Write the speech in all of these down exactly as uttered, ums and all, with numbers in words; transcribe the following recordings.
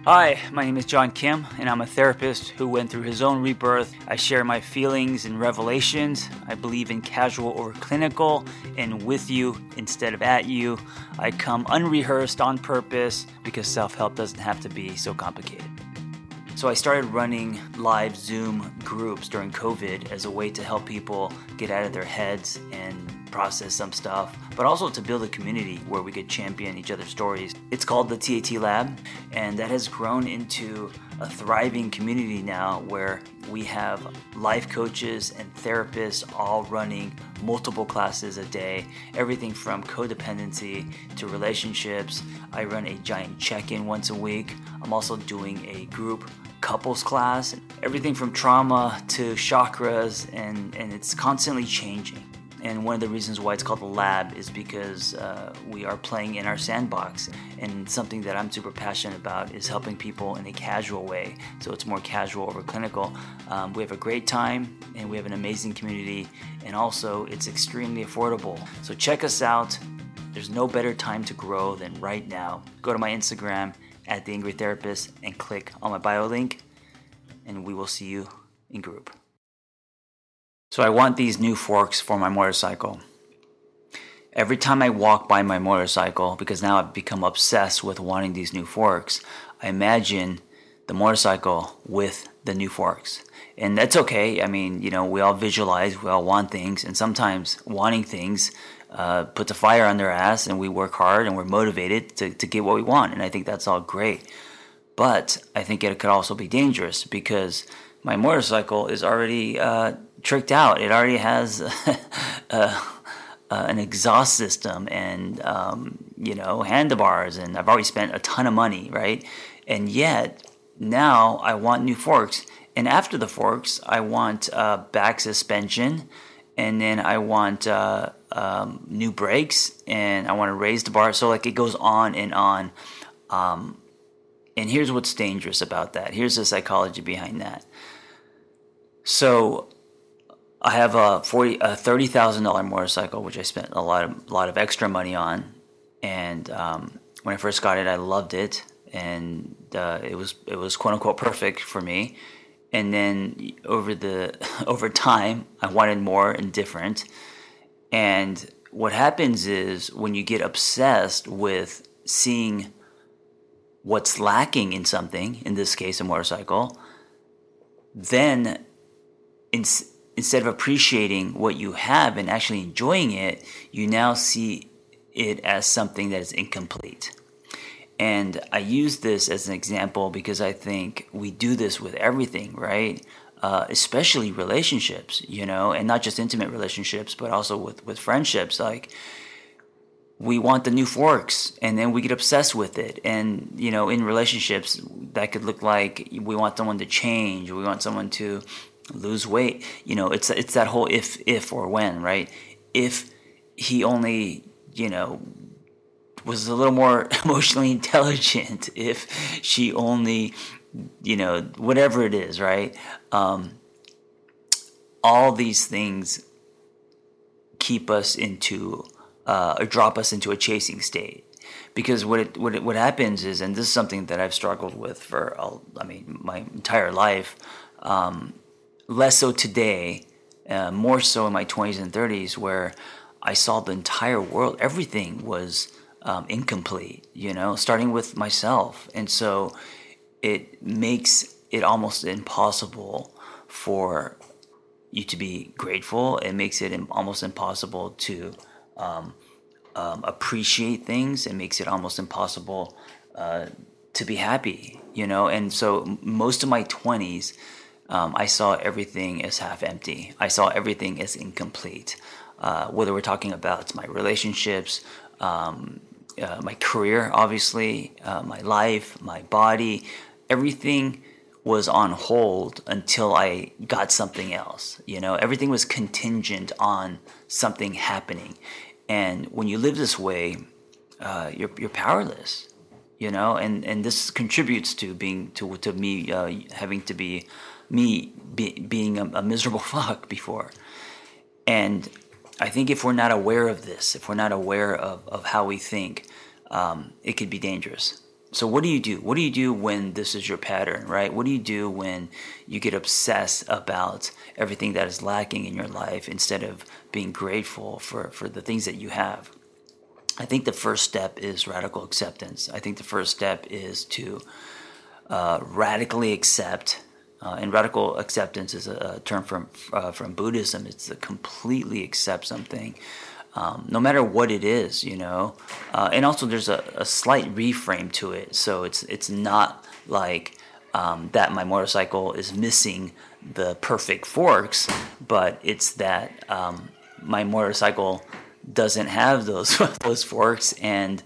Hi, my name is John Kim, and I'm a therapist who went through his own rebirth. I share my feelings and revelations. I believe in casual over clinical and with you instead of at you. I come unrehearsed on purpose because self-help doesn't have to be so complicated. So I started running live Zoom groups during COVID as a way to help people get out of their heads and process some stuff, but also to build a community where we could champion each other's stories. It's called the T A T Lab, and that has grown into a thriving community now where we have life coaches and therapists all running multiple classes a day, everything from codependency to relationships. I run a giant check-in once a week. I'm also doing a group couples class, everything from trauma to chakras, and, and it's constantly changing. And one of the reasons why it's called the lab is because uh, we are playing in our sandbox. And something that I'm super passionate about is helping people in a casual way. So it's more casual over clinical. Um, we have a great time and we have an amazing community. And also it's extremely affordable. So check us out. There's no better time to grow than right now. Go to my Instagram at The Angry Therapist and click on my bio link. And we will see you in group. So I want these new forks for my motorcycle. Every time I walk by my motorcycle, because now I've become obsessed with wanting these new forks, I imagine the motorcycle with the new forks. And that's okay. I mean, you know, we all visualize, we all want things, and sometimes wanting things uh, puts a fire under our ass, and we work hard and we're motivated to, to get what we want. And I think that's all great. But I think it could also be dangerous because my motorcycle is already uh, tricked out. It already has uh, uh, an exhaust system and, um, you know, handlebars, and I've already spent a ton of money, right? And yet, now I want new forks. And after the forks, I want uh, back suspension, and then I want uh, um, new brakes, and I want to raise the bar. So, like, it goes on and on. Um, and here's what's dangerous about that. Here's the psychology behind that. So I have a forty, a thirty thousand dollar motorcycle, which I spent a lot of, lot of extra money on. And um, when I first got it, I loved it, and uh, it was it was quote unquote perfect for me. And then over the over time, I wanted more and different. And what happens is when you get obsessed with seeing what's lacking in something, in this case a motorcycle, then in, instead of appreciating what you have and actually enjoying it, you now see it as something that is incomplete. And I use this as an example because I think we do this with everything, right? Uh, especially relationships, you know, and not just intimate relationships, but also with, with friendships. Like, we want the new forks, and then we get obsessed with it. And, you know, in relationships, that could look like we want someone to change, we want someone to lose weight. You know, it's it's that whole if, if or when, right? If he only, you know, was a little more emotionally intelligent, if she only, you know, whatever it is, right? Um, all these things keep us into Uh, or drop us into a chasing state, because what it, what it, what happens is, and this is something that I've struggled with for, I mean, my entire life, um, less so today, uh, more so in my twenties and thirties, where I saw the entire world, everything was um, incomplete, you know, starting with myself, and so it makes it almost impossible for you to be grateful. It makes it almost impossible to Um, um, appreciate things. It makes it almost impossible uh, to be happy, you know. And so most of my twenties, um, I saw everything as half empty. I saw everything as incomplete. Uh, whether we're talking about my relationships, um, uh, my career, obviously, uh, my life, my body, everything was on hold until I got something else. You know, everything was contingent on something happening. And when you live this way, uh, you're you're powerless. You know, and, and this contributes to being to to me uh, having to be me be, being a, a miserable fuck before. And I think if we're not aware of this, if we're not aware of, of how we think, um, it could be dangerous. So what do you do? What do you do when this is your pattern, right? What do you do when you get obsessed about everything that is lacking in your life instead of being grateful for, for the things that you have? I think the first step is radical acceptance. I think the first step is to uh, radically accept, uh, and radical acceptance is a, a term from uh, from Buddhism. It's to completely accept something, um, no matter what it is, you know. Uh, and also, there's a, a slight reframe to it, so it's it's not like um, that my motorcycle is missing the perfect forks, but it's that um, my motorcycle doesn't have those those forks, and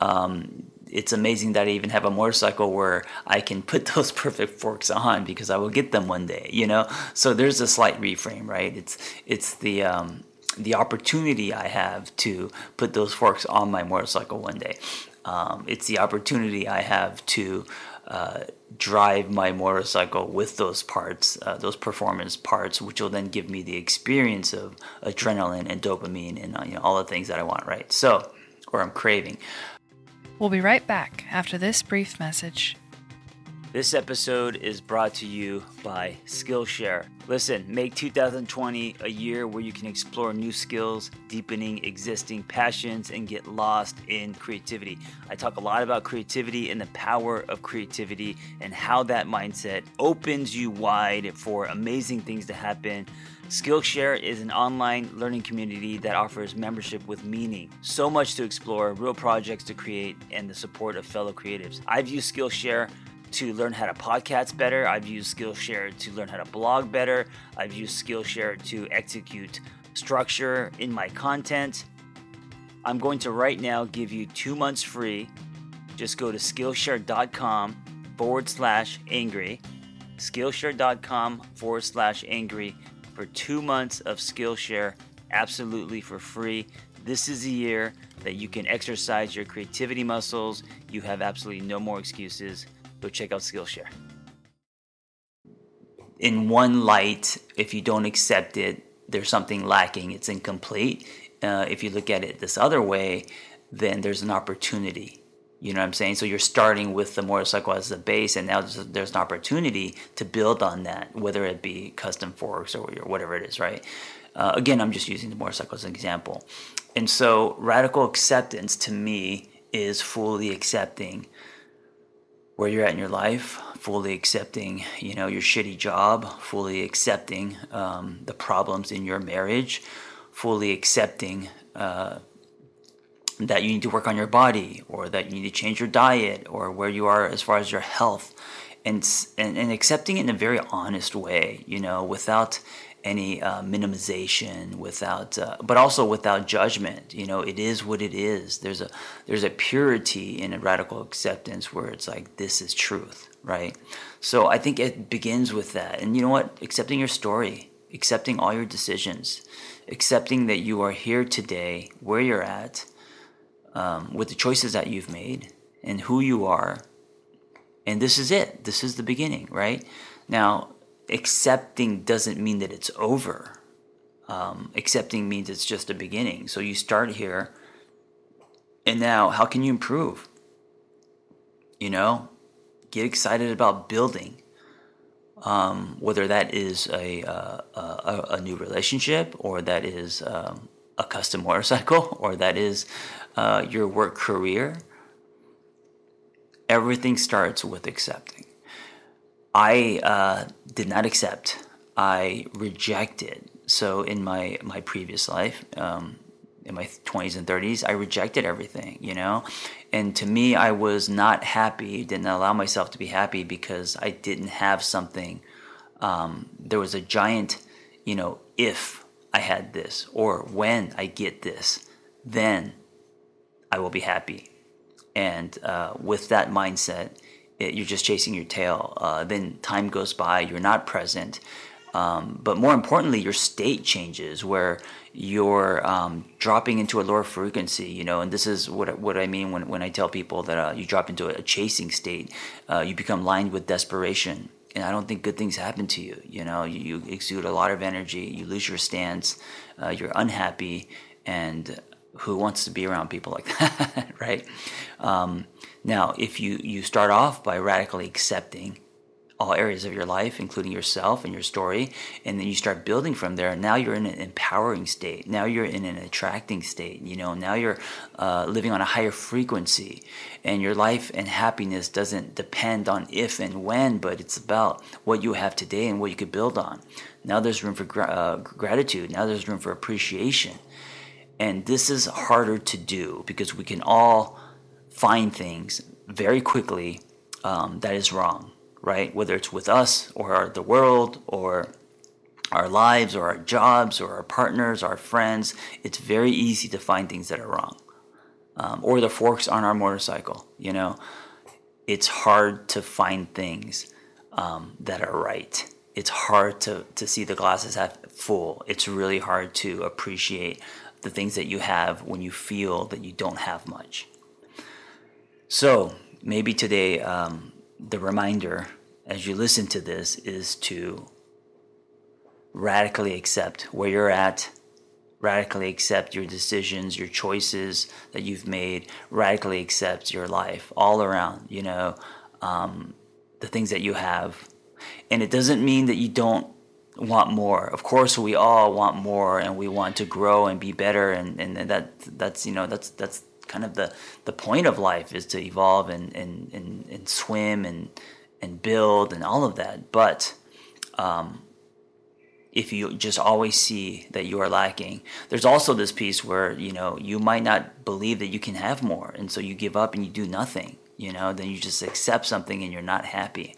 um, it's amazing that I even have a motorcycle where I can put those perfect forks on, because I will get them one day, you know. So there's a slight reframe, right? It's it's the um, the opportunity I have to put those forks on my motorcycle one day. Um, it's the opportunity I have to uh, drive my motorcycle with those parts, uh, those performance parts, which will then give me the experience of adrenaline and dopamine and uh, you know, all the things that I want, right? So, or I'm craving. We'll be right back after this brief message. This episode is brought to you by Skillshare. Listen, make two thousand twenty a year where you can explore new skills, deepening existing passions, and get lost in creativity. I talk a lot about creativity and the power of creativity and how that mindset opens you wide for amazing things to happen. Skillshare is an online learning community that offers membership with meaning. So much to explore, real projects to create, and the support of fellow creatives. I've used Skillshare to learn how to podcast better. I've used Skillshare to learn how to blog better. I've used Skillshare to execute structure in my content. I'm going to right now give you two months free. Just go to Skillshare.com forward slash angry. Skillshare.com forward slash angry for two months of Skillshare absolutely for free. This is a year that you can exercise your creativity muscles. You have absolutely no more excuses. Go check out Skillshare. In one light, if you don't accept it, there's something lacking. It's incomplete. Uh, if you look at it this other way, then there's an opportunity. You know what I'm saying? So you're starting with the motorcycle as the base, and now there's, there's an opportunity to build on that, whether it be custom forks or whatever it is, right? Uh, again, I'm just using the motorcycle as an example. And so radical acceptance to me is fully accepting where you're at in your life, fully accepting, you know, your shitty job, fully accepting um, the problems in your marriage, fully accepting uh, that you need to work on your body, or that you need to change your diet, or where you are as far as your health, and and, and accepting it in a very honest way, you know, without any uh, minimization, without, uh, but also without judgment. You know, it is what it is. There's a there's a purity in a radical acceptance where it's like, this is truth, right? So I think it begins with that. And you know what? Accepting your story, accepting all your decisions, accepting that you are here today, where you're at, um, with the choices that you've made, and who you are. And this is it. This is the beginning, right? Now, accepting doesn't mean that it's over. Um, accepting means it's just a beginning. So you start here, and now how can you improve? You know, get excited about building. Um, whether that is a, uh, a a new relationship, or that is um, a custom motorcycle, or that is uh, your work career. Everything starts with accepting. I uh, did not accept. I rejected. So in my, my previous life, um, in my twenties and thirties, I rejected everything, you know? And to me, I was not happy, didn't allow myself to be happy because I didn't have something. Um, there was a giant, you know, if I had this, or when I get this, then I will be happy. And uh, with that mindset, it, you're just chasing your tail. Uh, then time goes by, you're not present. Um, but more importantly, your state changes, where you're um, dropping into a lower frequency, you know, and this is what what I mean when, when I tell people that uh, you drop into a chasing state. Uh, you become lined with desperation. And I don't think good things happen to you. You know, you, you exude a lot of energy, you lose your stance, uh, you're unhappy, and who wants to be around people like that, right? Um, now, if you, you start off by radically accepting all areas of your life, including yourself and your story, and then you start building from there, now you're in an empowering state. Now you're in an attracting state. You know, now you're uh, living on a higher frequency, and your life and happiness doesn't depend on if and when, but it's about what you have today and what you could build on. Now there's room for gra- uh, gratitude. Now there's room for appreciation. And this is harder to do because we can all find things very quickly um, that is wrong, right? Whether it's with us or the world or our lives or our jobs or our partners, our friends, it's very easy to find things that are wrong. Um, or the forks on our motorcycle, you know. It's hard to find things um, that are right. It's hard to, to see the glasses half full. It's really hard to appreciate the things that you have when you feel that you don't have much. So maybe today um, the reminder as you listen to this is to radically accept where you're at, radically accept your decisions, your choices that you've made, radically accept your life all around, you know, um, the things that you have. And it doesn't mean that you don't want more. Of course, we all want more, and we want to grow and be better, and, and that that's you know that's that's kind of the, the point of life, is to evolve and and, and, and swim and and build and all of that. But um, if you just always see that you are lacking, there's also this piece where you know you might not believe that you can have more, and so you give up and you do nothing. You know, then you just accept something and you're not happy.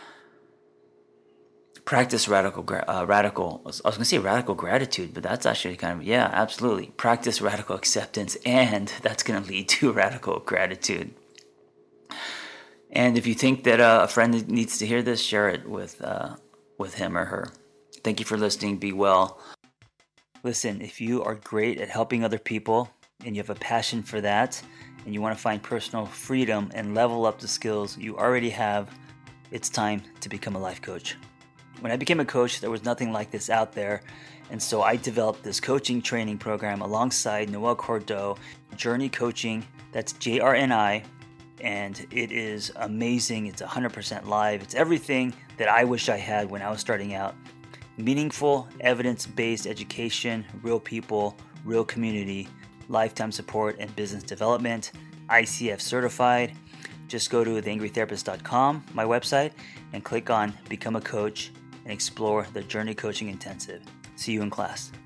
Practice radical, uh, radical, I was going to say radical gratitude, but that's actually kind of, yeah, absolutely. Practice radical acceptance, and that's going to lead to radical gratitude. And if you think that uh, a friend needs to hear this, share it with uh, with him or her. Thank you for listening. Be well. Listen, if you are great at helping other people, and you have a passion for that, and you want to find personal freedom and level up the skills you already have, it's time to become a life coach. When I became a coach, there was nothing like this out there, and so I developed this coaching training program alongside Noel Cordeaux, Journey Coaching, that's J R N I, and it is amazing. It's one hundred percent live. It's everything that I wish I had when I was starting out. Meaningful, evidence-based education, real people, real community, lifetime support and business development, I C F certified. Just go to the angry therapist dot com, my website, and click on Become a Coach and explore the Journey Coaching Intensive. See you in class.